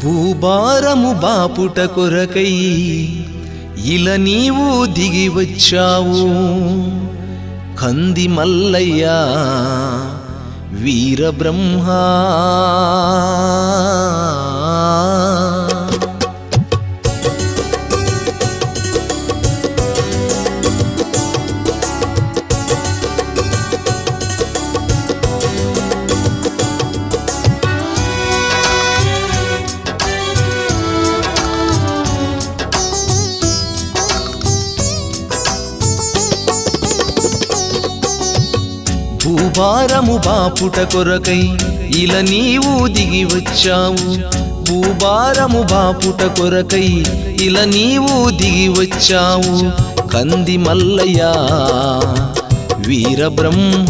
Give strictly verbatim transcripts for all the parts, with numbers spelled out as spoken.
భూభారము బాపుట కొరకై ఇలా నీవు దిగి వచ్చావు కంది మల్లయ్య వీరబ్రహ్మ. భూభారము బాపుట కొరకై ఇలా నీవు దిగి వచ్చావు. భూభారము బాపుట కొరకై ఇలా నీవు దిగి వచ్చావు కంది మల్లయ్య వీరబ్రహ్మ.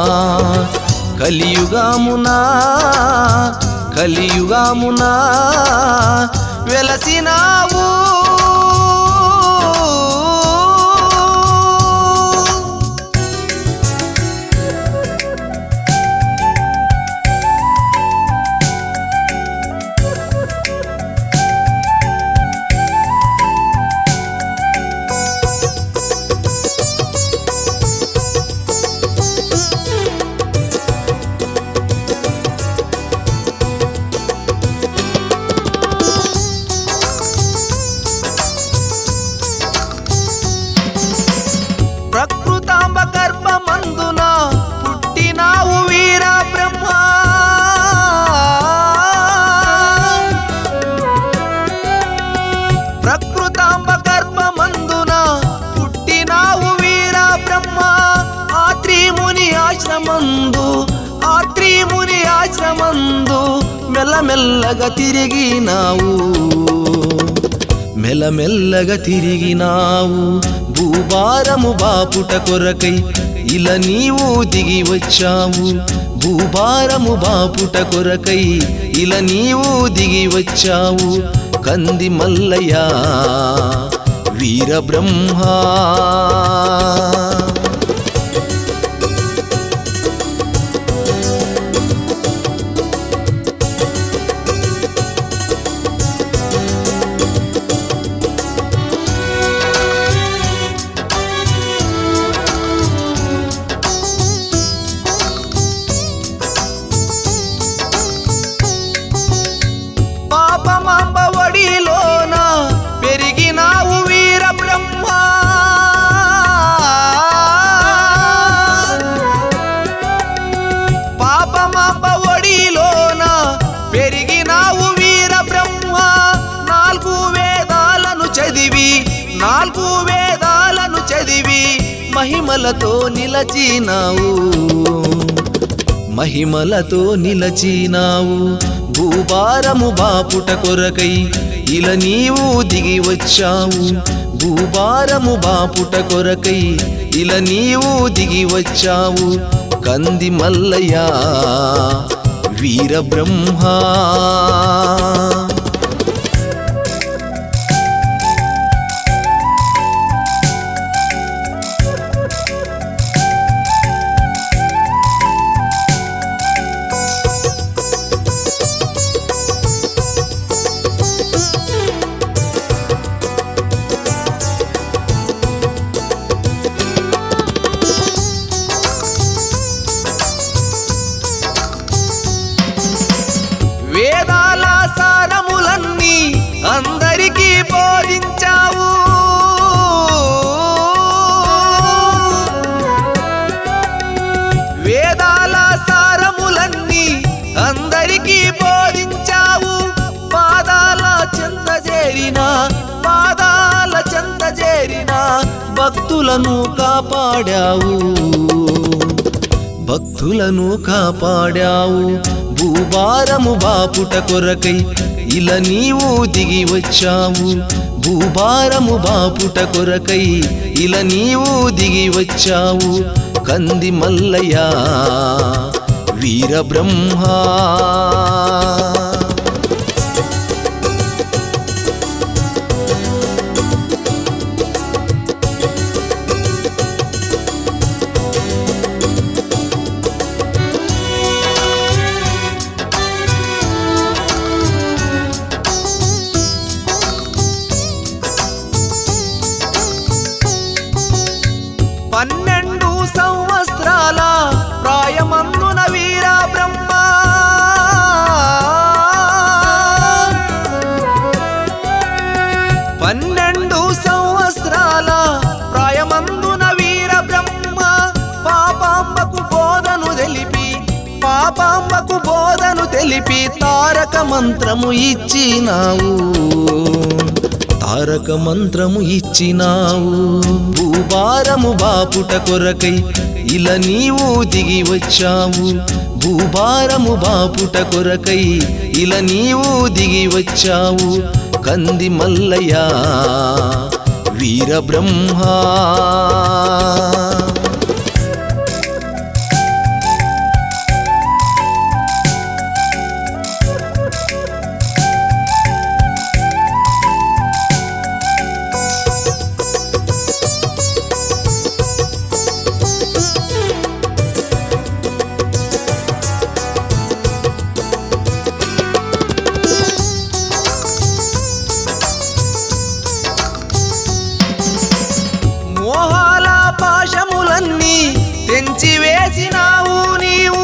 కలియుగమునా కలియుగమునా వెలసినావు ప్రకృతాంబ గర్భమందున పుట్టినావు వీర బ్రహ్మ. ప్రకృతాంబ గర్భమందున పుట్టినావు వీర బ్రహ్మ. ఆత్రిముని ఆశ్రమందు ఆత్రిముని ఆశ్రమందు మెల్లమెల్లగా తిరిగినావు మెల్లమెల్లగా తిరిగినావు. భూభారము బాపుట కొరకై ఇలా నీవు దిగి వచ్చావు. భూభారము బాపుట కొరకై ఇలా నీవు దిగి వచ్చావు కంది మల్లయ్య వీరబ్రహ్మ. పాపమాంబ ఒడిలోన పెరిగినావు వీరబ్రహ్మ. పాపమాంబ ఒడిలోన పెరిగినావు వీరబ్రహ్మ. నాలుగు వేదాలను చదివి నాలుగు వేదాలను చదివి మహిమలతో నిలచినావు మహిమలతో నిలచినావు. భూభారము బాపుట కొరకై ఇలా నీవు దిగి వచ్చావు. భూభారము బాపుట కొరకై ఇలా నీవు దిగి వచ్చావు కంది మల్లయ్య వీరబ్రహ్మ. వేదాల సారములన్నీ అందరికీ బోధించావు. వేదాల సారములన్నీ అందరికీ బోధించావు. పాదాల చెంత చేరిన పాదాల చెంత చేరిన భక్తులను కాపాడావు భక్తులను కాపాడావు. భూభారము బాపుట కొరకై ఇలా నీవు దిగి వచ్చావు. భూభారము బాపుట కొరకై ఇలా నీవు దిగి వచ్చావు కంది మల్లయ్య వీరబ్రహ్మ. తారక మంత్రము ఇచ్చినావు తారక మంత్రము ఇచ్చినావు భూభారము బాపుట కొరకై ఇలా నీవు దిగి వచ్చావు భూభారము బాపుట కొరకై ఇలా నీవు దిగి వచ్చావు కంది మల్లయ్య వీర బ్రహ్మ మోహాల పాశములన్నీ తెంచి వేసినావు నీవు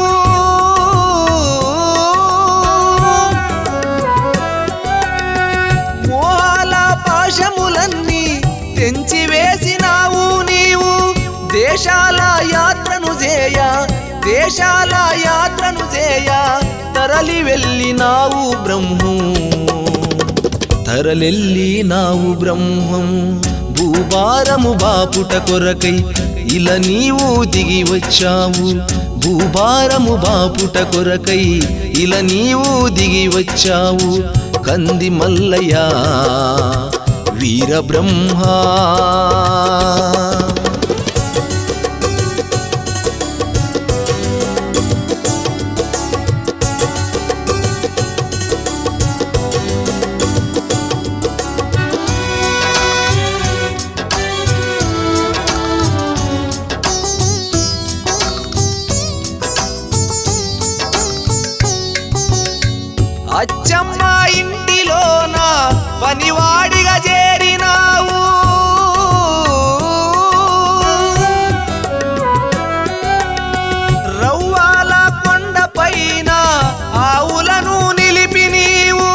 మోహాల పాశములన్నీ తెంచి వేసినావు నీవు దేశాల యాత్రను చేయ దేశాల యాత్రను చేయ తరలి వెళ్ళినావు బ్రహ్మం తరలెళ్ళినావు బ్రహ్మం భూభారము బాపుట కొరకై ఇలా నీవు దిగి వచ్చావు భూభారము బాపుట కొరకై ఇలా నీవు దిగి వచ్చావు కంది మల్లయ్య వీర బ్రహ్మ అచ్చమ్మ ఇంటిలోన పనివాడిగా చేరినావు రవ్వాల కొండపైన ఆవులను నిలిపి నీవు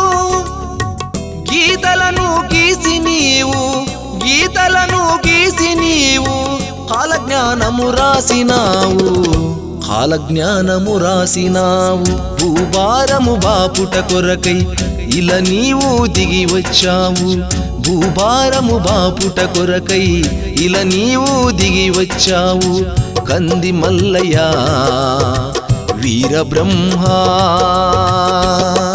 గీతలను గీసి నీవు గీతలను గీసి నీవు కాలజ్ఞానము రాసినావు కాలజ్ఞానము రాసినావు భూభారము బాపుట కొరకై ఇలా నీవు దిగి వచ్చావు భూభారము బాపుట కొరకై ఇలా నీవు దిగి వచ్చావు కంది మల్లయ్య వీర బ్రహ్మ